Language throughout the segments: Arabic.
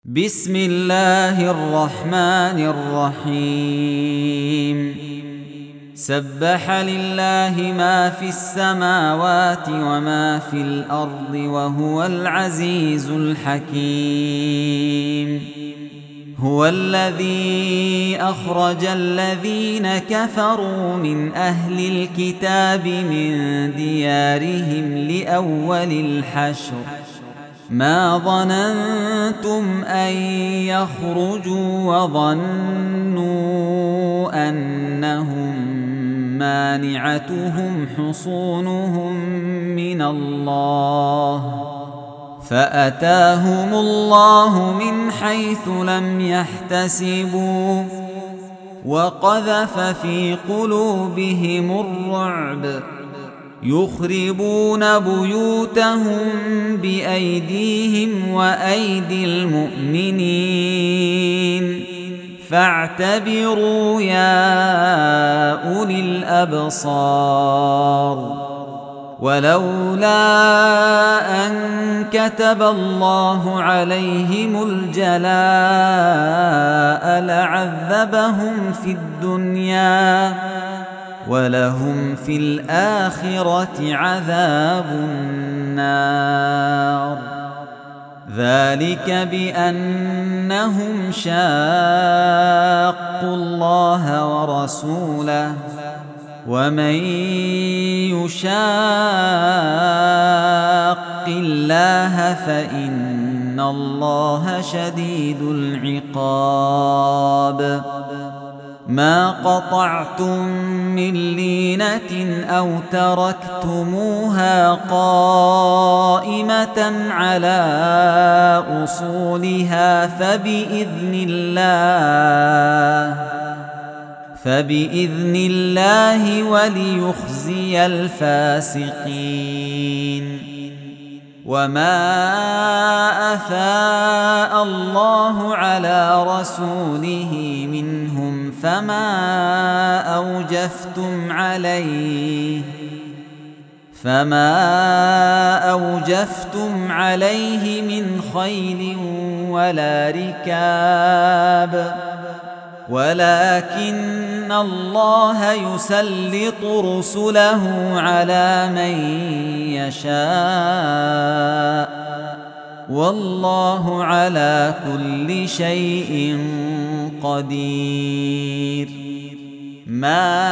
بسم الله الرحمن الرحيم سبح لله ما في السماوات وما في الأرض وهو العزيز الحكيم هو الذي أخرج الذين كفروا من أهل الكتاب من ديارهم لأول الحشر ما ظننتم أن يخرجوا وظنوا أنهم مانعتهم حصونهم من الله فأتاهم الله من حيث لم يحتسبوا وقذف في قلوبهم الرعب يخربون بيوتهم بأيديهم وأيدي المؤمنين فاعتبروا يا أولي الأبصار ولولا أن كتب الله عليهم الجلاء لعذبهم في الدنيا ولهم في الآخرة عذاب النار ذلك بأنهم شاقوا الله ورسوله ومن يشاق الله فإن الله شديد العقاب ما قطعتم من لينة أو تركتموها قائمة على أصولها فبإذن الله وليخزي الفاسقين وما أفاء الله على رسوله منهم فما أوجفتم عليه من خيل ولا ركاب ولكن الله يسلط رسله على من يشاء والله على كل شيء قدير ما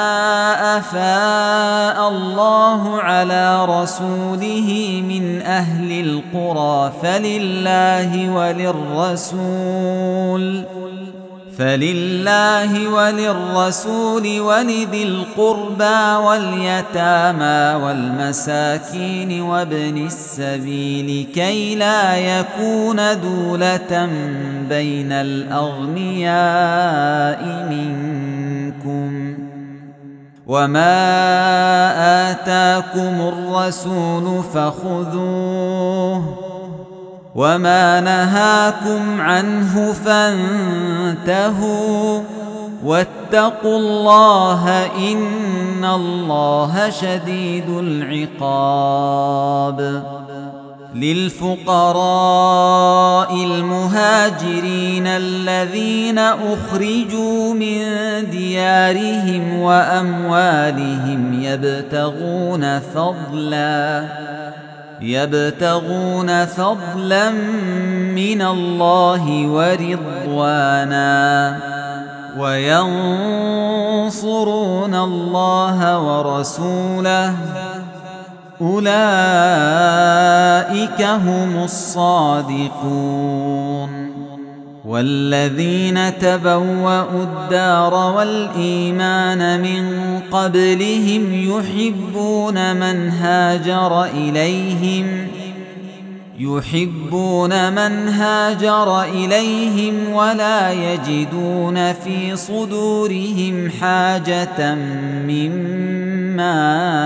أفاء الله على رسوله من أهل القرى فلله وللرسول ولذي القربى واليتامى والمساكين وابن السبيل كي لا يكون دولة بين الأغنياء منكم وما آتاكم الرسول فخذوه وما نهاكم عنه فانتهوا واتقوا الله إن الله شديد العقاب للفقراء المهاجرين الذين أخرجوا من ديارهم وأموالهم يبتغون فضلا من الله ورضوانا وينصرون الله ورسوله أولئك هم الصادقون والذين تبوأوا الدار والإيمان من قبلهم يحبون من هاجر إليهم ولا يجدون في صدورهم حاجة مما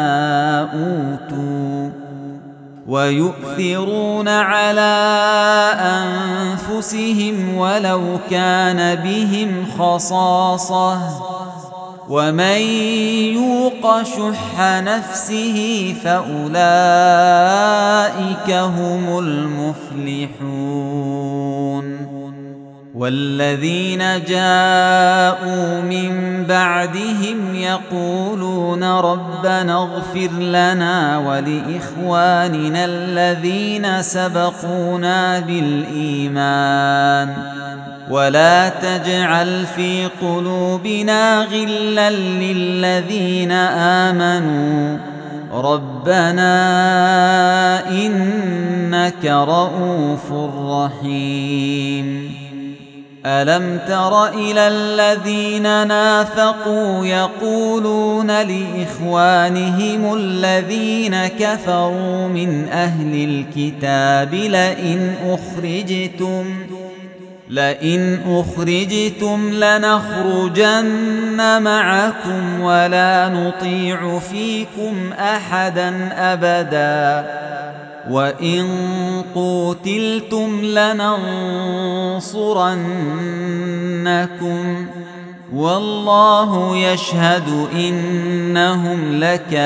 أوتوا ويؤثرون على أنفسهم ولو كان بهم خصاصة ومن يوق شح نفسه فأولئك هم المفلحون. والذين جاءوا من بعدهم يقولون ربنا اغفر لنا ولإخواننا الذين سبقونا بالإيمان ولا تجعل في قلوبنا غلا للذين آمنوا ربنا إنك رؤوف رحيم. ألم تر إلى الذين نافقوا يقولون لإخوانهم الذين كفروا من أهل الكتاب لئن أخرجتم لنخرجن معكم ولا نطيع فيكم أحدا أبدا وإن قوتلتم لننصرنكم والله يشهد إنهم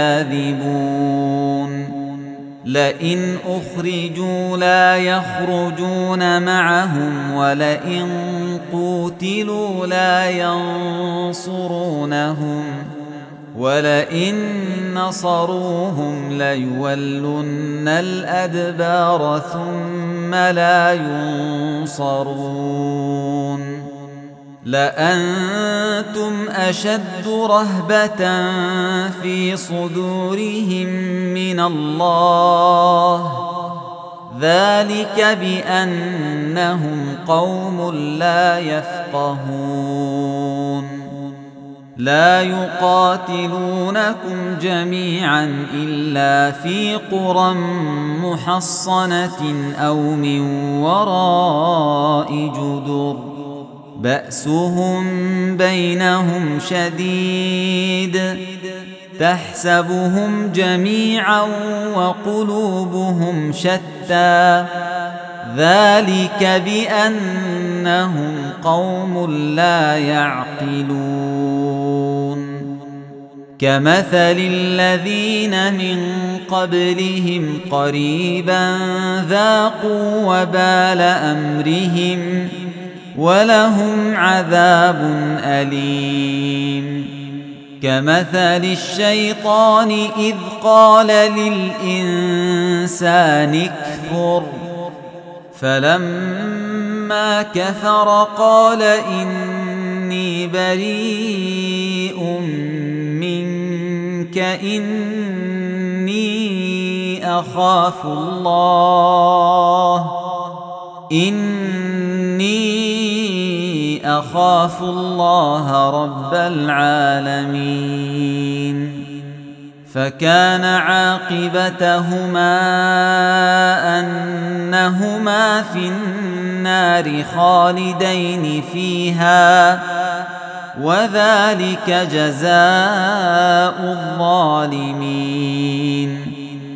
لكاذبون. لئن أخرجوا لا يخرجون معهم ولئن قوتلوا لا ينصرونهم ولئن نصروهم ليولن الأدبار ثم لا ينصرون. لأنتم أشد رهبة في صدورهم من الله ذلك بأنهم قوم لا يفقهون. لا يقاتلونكم جميعا إلا في قرى محصنة أو من وراء جدر بأسهم بينهم شديد تحسبهم جميعا وقلوبهم شتى ذلك بأنهم قوم لا يعقلون. كمثل الذين من قبلهم قريبا ذاقوا وبال أمرهم ولهم عذاب أليم. كمثل الشيطان إذ قال للإنسان اكفر فلما كفر قال إني بريء منك إني أخاف الله رب العالمين. فكان عاقبتهما أنهما في النار خالدين فيها وذلك جزاء الظالمين.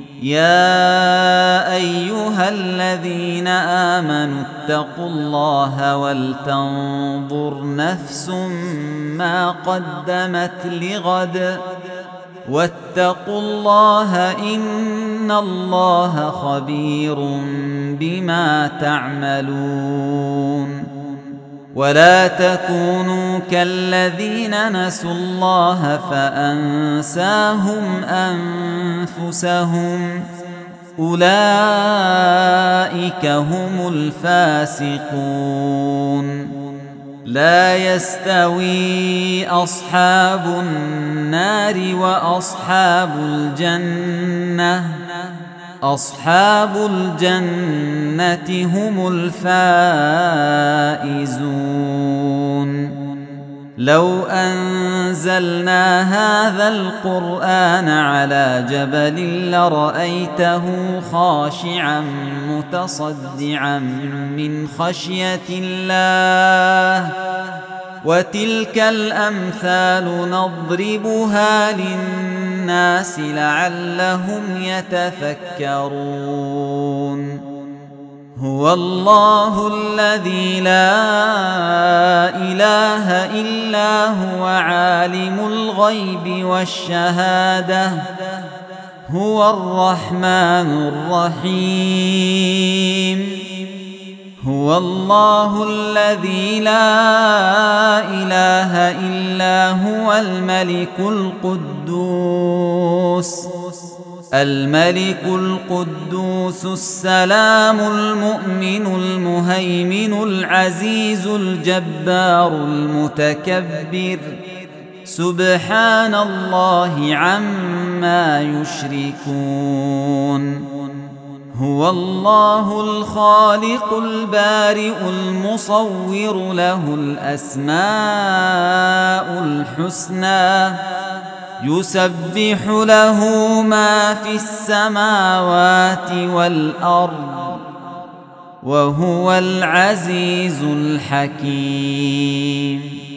يا أيها الذين آمنوا اتقوا الله ولتنظر نفس ما قدمت لغد واتقوا الله إن الله خبير بما تعملون. ولا تكونوا كالذين نسوا الله فأنساهم أنفسهم أولئك هم الفاسقون. لا يستوي أصحاب النار وأصحاب الجنة أصحاب الجنة هم الفائزون. لو أنزلنا هذا القرآن على جبل لرأيته خاشعا متصدعا من خشية الله وتلك الأمثال نضربها للناس لعلهم يتفكرون. هو الله الذي لا إله إلا هو عالم الغيب والشهادة هو الرحمن الرحيم. هو الله الذي لا إله إلا هو الملك القدوس السلام المؤمن المهيمن العزيز الجبار المتكبر سبحان الله عما يشركون هو الله الخالق البارئ المصور له الأسماء الحسنى يسبح له ما في السماوات والأرض وهو العزيز الحكيم